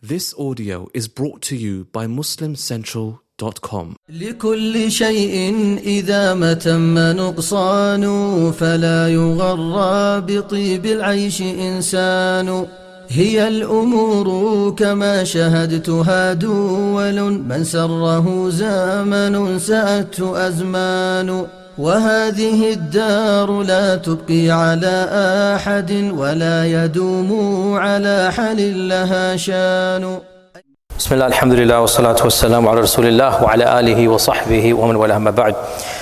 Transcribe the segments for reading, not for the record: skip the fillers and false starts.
This audio is brought to you by MuslimCentral.com. لكل شيء إذا ما تم نقصان فلا يغر بطيب العيش إنسان هي الأمور كما شهدتها دول من سره زمن سأته أزمان وهذه الدار لا تبقي على أحد ولا يدوم على حال لها شان. بسم الله الحمد لله والصلاة والسلام على رسول الله وعلى آله وصحبه ومن والاه ما بعد.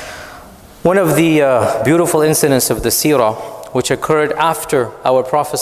One of the beautiful incidents of the seerah, which occurred after our Prophet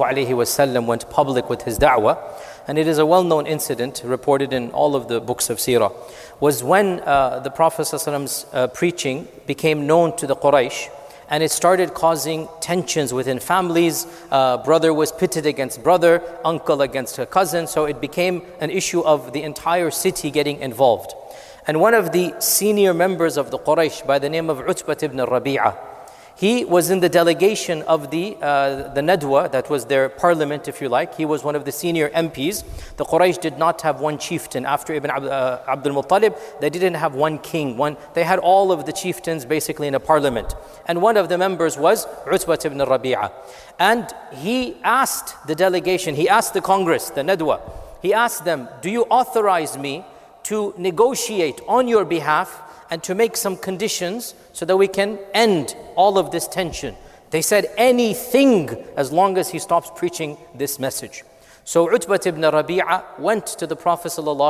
ﷺ went public with his da'wah, and it is a well-known incident reported in all of the books of seerah, was when the Prophet ﷺ's preaching became known to the Quraysh, and it started causing tensions within families. Brother was pitted against brother, uncle against a cousin, so it became an issue of the entire city getting involved. And one of the senior members of the Quraysh by the name of Utbah ibn Rabi'ah, he was in the delegation of the Nadwa, that was their parliament if you like. He was one of the senior MPs. The Quraysh did not have one chieftain. After Ibn Abdul Muttalib, they didn't have one king. They had all of the chieftains basically in a parliament. And one of the members was Utbah ibn Rabi'ah. And he asked the delegation, he asked the Congress, the Nadwa, he asked them, do you authorize me to negotiate on your behalf and to make some conditions so that we can end all of this tension? They said anything as long as he stops preaching this message. So Utbah ibn Rabi'ah went to the Prophet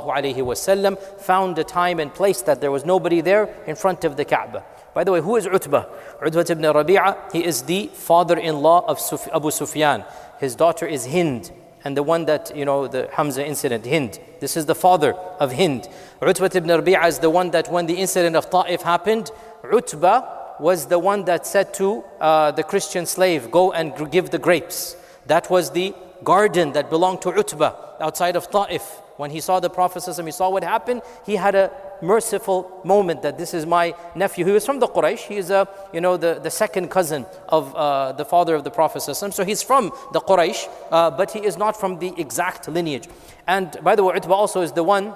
ﷺ, found a time and place that there was nobody there in front of the Kaaba. By the way, who is Utbah? Utbah ibn Rabi'ah, he is the father-in-law of Abu Sufyan. His daughter is Hind. And the one that, the Hamza incident, Hind. This is the father of Hind. Utbah ibn Rabi'ah is the one that when the incident of Ta'if happened, Utbah was the one that said to the Christian slave, go and give the grapes. That was the garden that belonged to Utbah outside of Ta'if. When he saw the Prophet, he saw what happened, he had a merciful moment that this is my nephew. He was from the Quraysh. He is the second cousin of the father of the Prophet. So he's from the Quraysh, but he is not from the exact lineage. And by the way, Utbah also is the one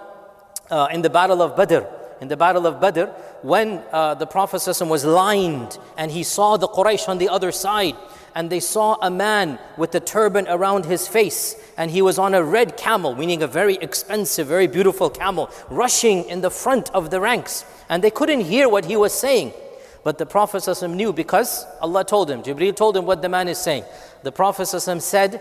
in the Battle of Badr. In the Battle of Badr, when the Prophet was lined and he saw the Quraysh on the other side, and they saw a man with a turban around his face, and he was on a red camel, meaning a very expensive, very beautiful camel, rushing in the front of the ranks. And they couldn't hear what he was saying. But the Prophet ﷺ knew because Allah told him, Jibreel told him what the man is saying. The Prophet ﷺ said,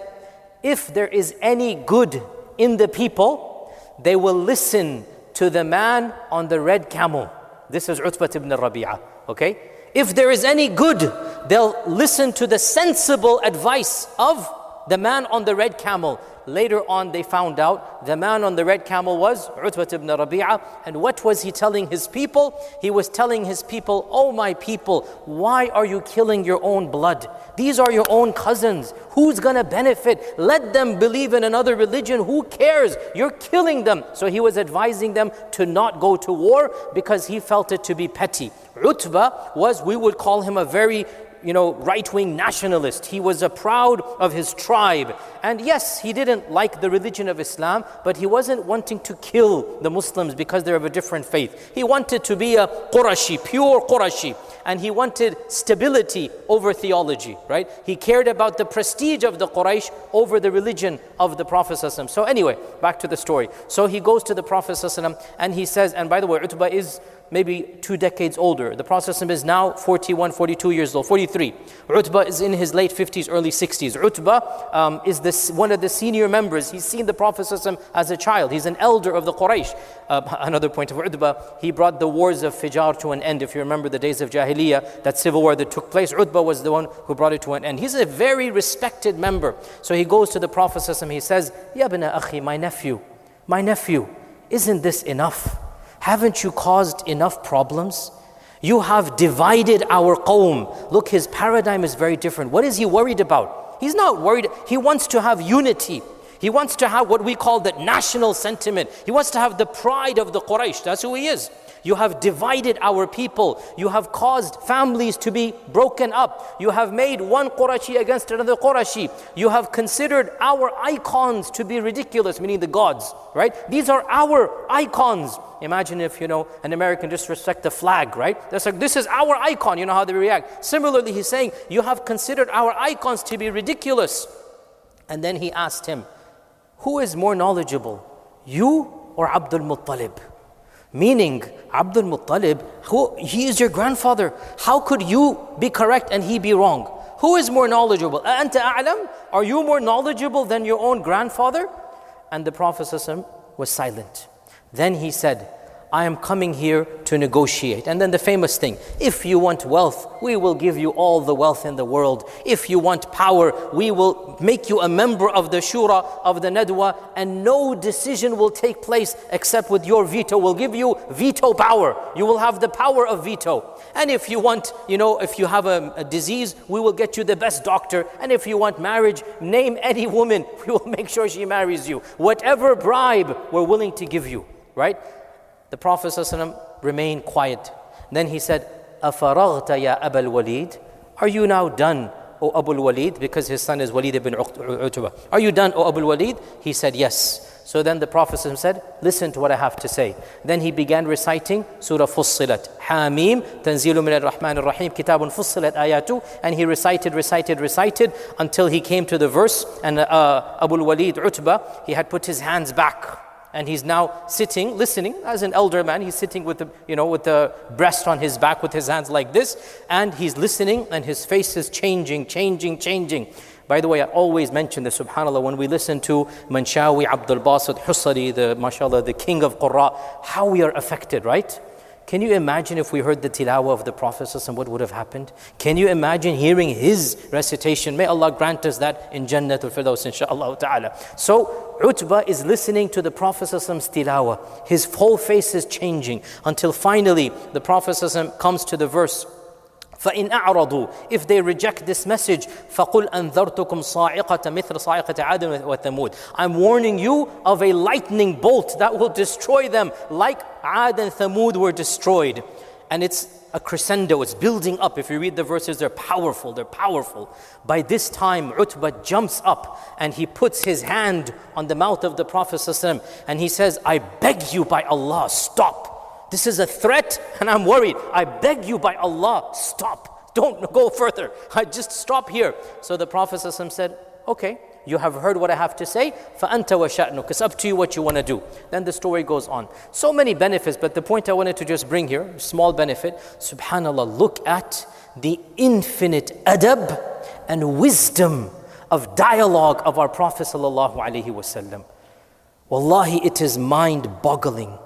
if there is any good in the people, they will listen to the man on the red camel. This is Utbah ibn Rabi'ah, okay? If there is any good, they'll listen to the sensible advice of the man on the red camel. Later on, they found out the man on the red camel was Utbah ibn Rabi'ah. And what was he telling his people? He was telling his people, oh my people, why are you killing your own blood? These are your own cousins. Who's going to benefit? Let them believe in another religion. Who cares? You're killing them. So he was advising them to not go to war because he felt it to be petty. Utbah was, we would call him a very right-wing nationalist. He was proud of his tribe. And yes, he didn't like the religion of Islam, but he wasn't wanting to kill the Muslims because they're of a different faith. He wanted to be a Qurashi, pure Qurashi. And he wanted stability over theology, right? He cared about the prestige of the Quraysh over the religion of the Prophet ﷺ. So anyway, back to the story. So he goes to the Prophet ﷺ and he says, and by the way, Utbah is maybe 2 decades older. The Prophet ﷺ is now 41, 42 years old, 43. Utbah is in his late 50s, early 60s. Utbah is one of the senior members. He's seen the Prophet ﷺ as a child. He's an elder of the Quraysh. Another point of Utbah, he brought the wars of Fijar to an end. If you remember the days of Jahiliyyah, that civil war that took place, Utbah was the one who brought it to an end. He's a very respected member. So he goes to the Prophet ﷺ, he says, Ya ibn akhi, my nephew, isn't this enough? Haven't you caused enough problems? You have divided our qawm. Look, his paradigm is very different. What is he worried about? He's not worried. He wants to have unity. He wants to have what we call the national sentiment. He wants to have the pride of the Quraysh. That's who he is. You have divided our people. You have caused families to be broken up. You have made one Qurashi against another Qurashi. You have considered our icons to be ridiculous, meaning the gods, right? These are our icons. Imagine if, an American disrespect the flag, right? That's like, this is our icon. You know how they react. Similarly, he's saying, you have considered our icons to be ridiculous. And then he asked him, who is more knowledgeable, you or Abdul Muttalib? Meaning, Abdul Muttalib, he is your grandfather. How could you be correct and he be wrong? Who is more knowledgeable? Anta a'lam? Are you more knowledgeable than your own grandfather? And the Prophet ﷺ was silent. Then he said, I am coming here to negotiate. And then the famous thing, if you want wealth, we will give you all the wealth in the world. If you want power, we will make you a member of the Shura, of the Nadwa, and no decision will take place except with your veto. We'll give you veto power. You will have the power of veto. And if you want, if you have a disease, we will get you the best doctor. And if you want marriage, name any woman, we will make sure she marries you. Whatever bribe we're willing to give you, right? The Prophet ﷺ remained quiet. Then he said, أَفَرَغْتَ يَا أَبَا الْوَلِيدِ? Are you now done, O Abu al-Walid? Because his son is Walid ibn Utbah. Are you done, O Abu al-Walid? He said, yes. So then the Prophet ﷺ said, listen to what I have to say. Then he began reciting Surah Fussilat. Hamim, Tanzilu min al-Rahman al-Rahim, Kitabun Fussilat ayatu. And he recited until he came to the verse. And Abu al-Walid Utbah, he had put his hands back. And he's now sitting, listening, as an elder man. He's sitting with the breast on his back, with his hands like this. And he's listening, and his face is changing. By the way, I always mention this, subhanAllah, when we listen to Manshawi Abdul Basit Husari, the king of Qurra, how we are affected, right? Can you imagine if we heard the tilawah of the Prophet ﷺ, what would have happened? Can you imagine hearing his recitation? May Allah grant us that in Jannatul Firdaus, inshaAllah ta'ala. So, Utbah is listening to the Prophet ﷺ's tilawah. His whole face is changing until finally the Prophet ﷺ comes to the verse, فَإِنْ أَعْرَضُوا, if they reject this message, فَقُلْ أَنذَرْتُكُمْ صَاعِقَةً مِثْلَ صَاعِقَةِ عَادٍ وَثَمُودٍ. I'm warning you of a lightning bolt that will destroy them like Aad and Thamud were destroyed. And it's a crescendo, it's building up. If you read the verses, they're powerful. By this time, Utbah jumps up and he puts his hand on the mouth of the Prophet ﷺ and he says, I beg you by Allah, stop. This is a threat and I'm worried. I beg you by Allah, stop. Don't go further. I just stop here. So the Prophet ﷺ said, okay, you have heard what I have to say. فَأَنْتَ وَشَأْنُكَ. It's up to you what you want to do. Then the story goes on. So many benefits, but the point I wanted to just bring here, small benefit. SubhanAllah, look at the infinite adab and wisdom of dialogue of our Prophet ﷺ. Wallahi, it is mind-boggling.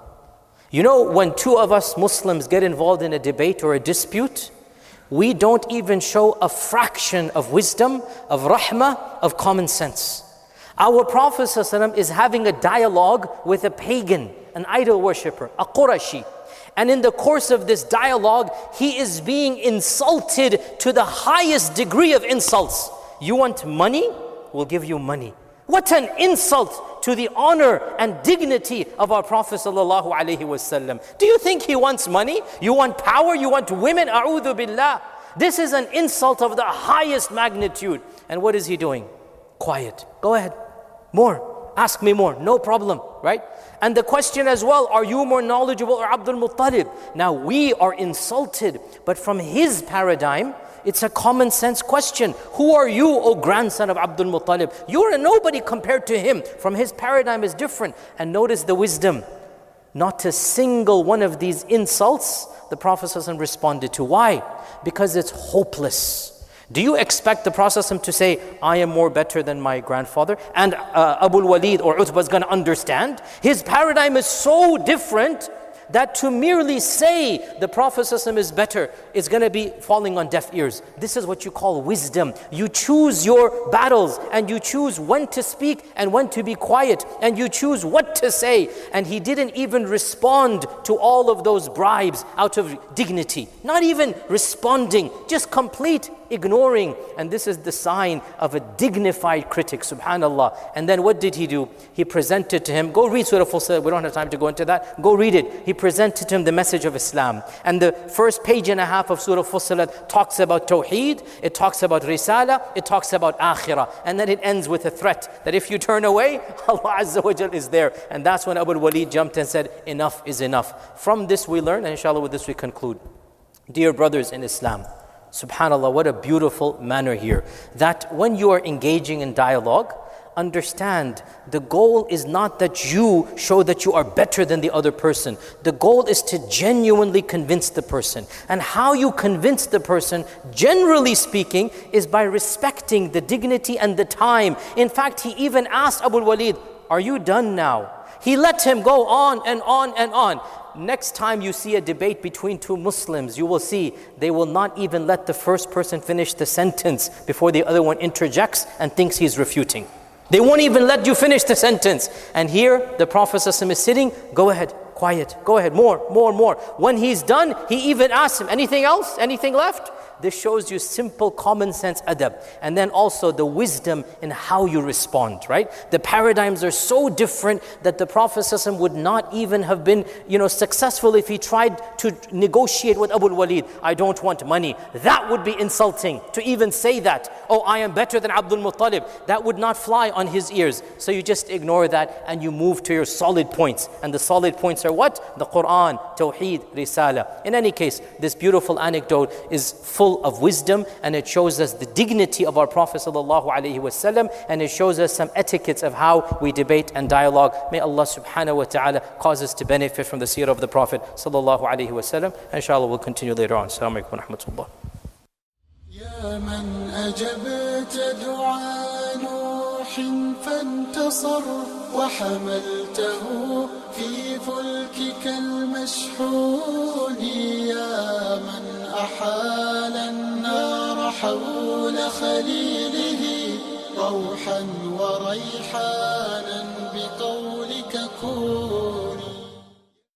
When two of us Muslims get involved in a debate or a dispute, we don't even show a fraction of wisdom, of rahmah, of common sense. Our Prophet ﷺ is having a dialogue with a pagan, an idol worshipper, a Qurashi. And in the course of this dialogue, he is being insulted to the highest degree of insults. You want money? We'll give you money. What an insult to the honor and dignity of our Prophet ﷺ. Do you think he wants money? You want power? You want women? A'udhu billah. This is an insult of the highest magnitude. And what is he doing? Quiet. Go ahead. More. Ask me more. No problem. Right? And the question as well, are you more knowledgeable or Abdul Muttalib? Now we are insulted, but from his paradigm, it's a common sense question. Who are you, O grandson of Abdul Muttalib? You're a nobody compared to him. From his paradigm is different. And notice the wisdom. Not a single one of these insults the Prophet ﷺ responded to. Why? Because it's hopeless. Do you expect the Prophet ﷺ to say, I am more better than my grandfather? And Abu al-Walid or Utbah is going to understand? His paradigm is so different that to merely say the Prophet ﷺ is better is going to be falling on deaf ears. This is what you call wisdom. You choose your battles and you choose when to speak and when to be quiet and you choose what to say. And he didn't even respond to all of those bribes out of dignity. Not even responding, just complete ignoring. And this is the sign of a dignified critic, subhanAllah. And then what did he do? He presented to him, go read Surah Fussilat, we don't have time to go into that, go read it. He presented to him the message of Islam. And the first page and a half of Surah Fussilat talks about Tawheed, it talks about Risala, it talks about Akhirah. And then it ends with a threat that if you turn away, Allah Azza wa Jal is there. And that's when Abu Walid jumped and said, enough is enough. From this we learn, and inshallah with this we conclude. Dear brothers in Islam, subhanAllah, what a beautiful manner here. That when you are engaging in dialogue, understand the goal is not that you show that you are better than the other person. The goal is to genuinely convince the person. And how you convince the person, generally speaking, is by respecting the dignity and the time. In fact, he even asked Abu Walid, are you done now? He let him go on and on and on. Next time you see a debate between two Muslims, you will see they will not even let the first person finish the sentence before the other one interjects and thinks he's refuting. They won't even let you finish the sentence. And here the Prophet ﷺ is sitting, go ahead, quiet, go ahead, more. When he's done, he even asks him, anything else? Anything left? This shows you simple common sense adab. And then also the wisdom in how you respond, right? The paradigms are so different that the Prophet ﷺ would not even have been, successful if he tried to negotiate with Abu Walid. I don't want money. That would be insulting to even say that. Oh, I am better than Abdul Muttalib. That would not fly on his ears. So you just ignore that and you move to your solid points. And the solid points are what? The Quran, Tawheed, Risala. In any case, this beautiful anecdote is full of wisdom, and it shows us the dignity of our Prophet ﷺ, and it shows us some etiquettes of how we debate and dialogue. May Allah subhanahu wa ta'ala cause us to benefit from the seerah of the Prophet ﷺ. Inshallah we'll continue later on. Assalamu alaikum wa rahmatullah. يا من أجبت دعاء نوح فانتصر وحملته في فلكك المشحون يا من أحال النار حول خليله روحا وريحانا بقولك كون